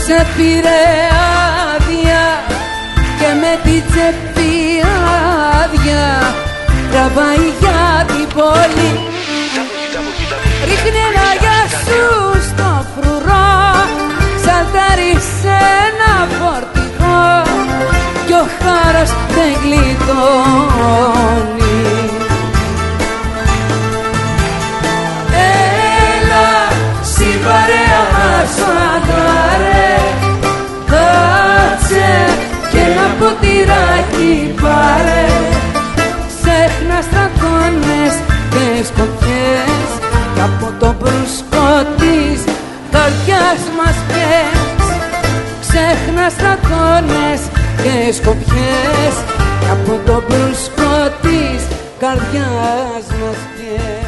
σε πήρε άδεια και με την τσέπη άδεια τραβάει για την πόλη. Ρίχνει ένα γεια σου στο φρουρό, σαλτάρει σε ένα φορτηγό κι ο χάρος δεν γλιτώνει. Έλα συ παρέα μας φαντάρε, κάτσε και ένα ποτηράκι πάρε. Ξέχνα στρατώνες και σκοπιές κι από το μπρούσκο της καρδιάς μας πιες. Ξέχνα στρατώνες και σκοπιές κι από το μπρούσκο της καρδιάς μας πιες.